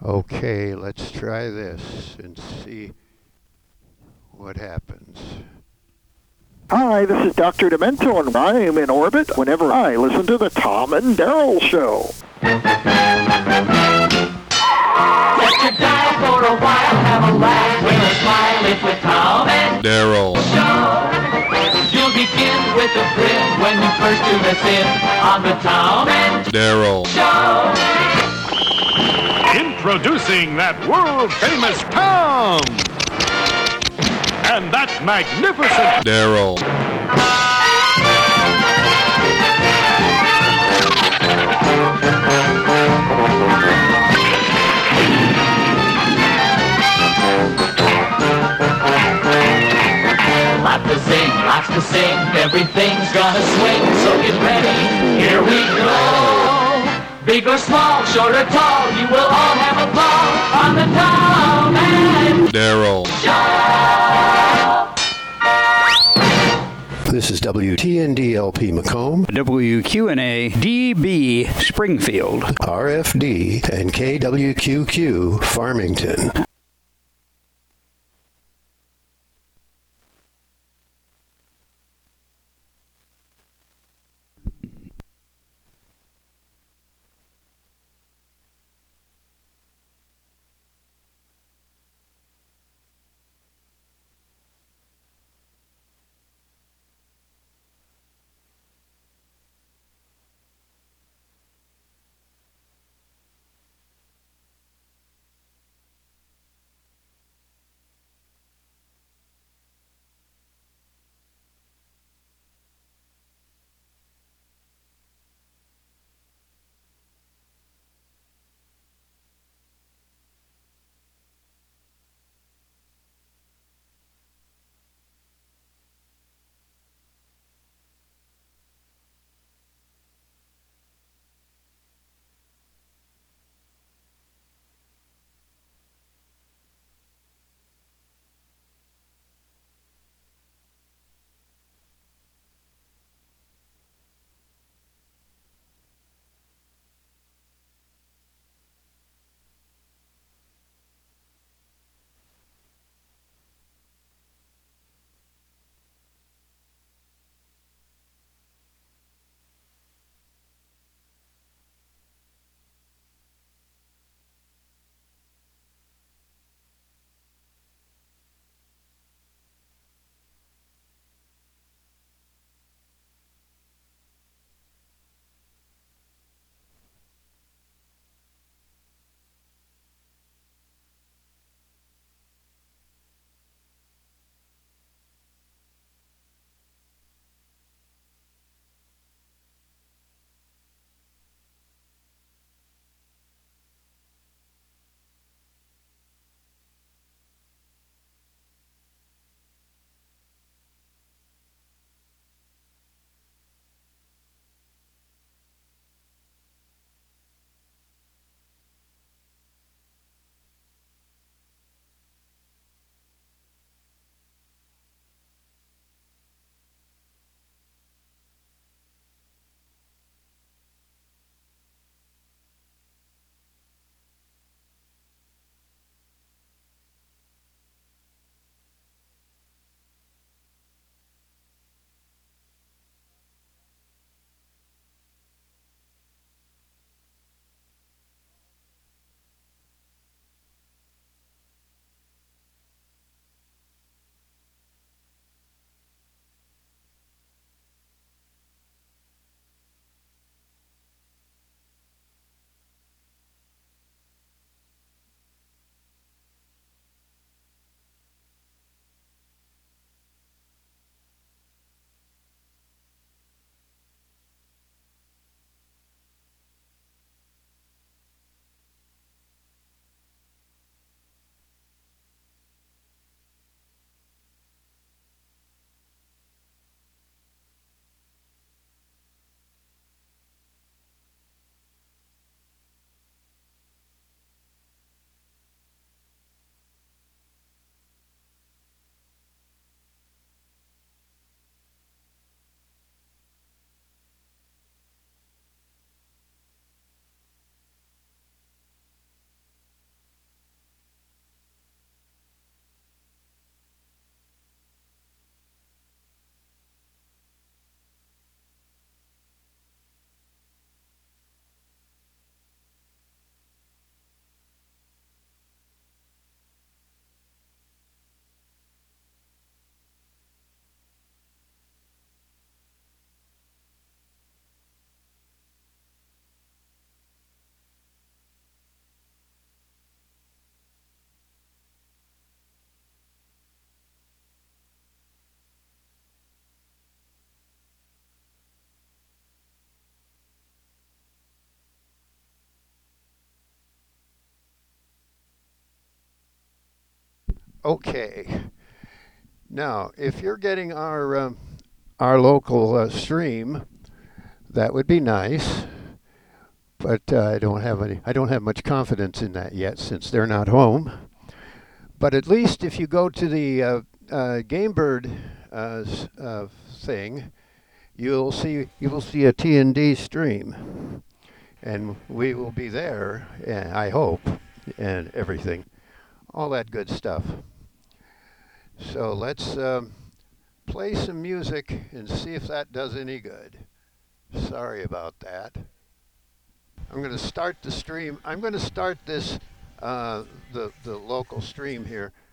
Okay, let's try this and see what happens. Hi, this is Dr. Demento, and I am in orbit whenever I listen to the Tom and Daryl Show. Set your dial for a while, have a laugh with a smile. It's with Tom and Daryl Show. You'll begin with a grin when you first tune us in on the Tom and Daryl Show. Introducing that world-famous Tom! And that magnificent Daryl Lots to sing, everything's gonna swing, so get ready, here we go. Big or small, short or tall, you will all have a ball on the Tom and Daryl This is WTND-LP Macomb, WQNA DB Springfield, RFD, and KWQQ Farmington. Okay. Now, if you're getting our local stream, that would be nice. But I don't have much confidence in that yet since they're not home. But at least if you go to the Gamebird thing, you will see a TND stream, and we will be there. I hope, and everything, all that good stuff. So let's play some music and see if that does any good. Sorry about that. I'm going to start the stream. I'm going to start this the local stream here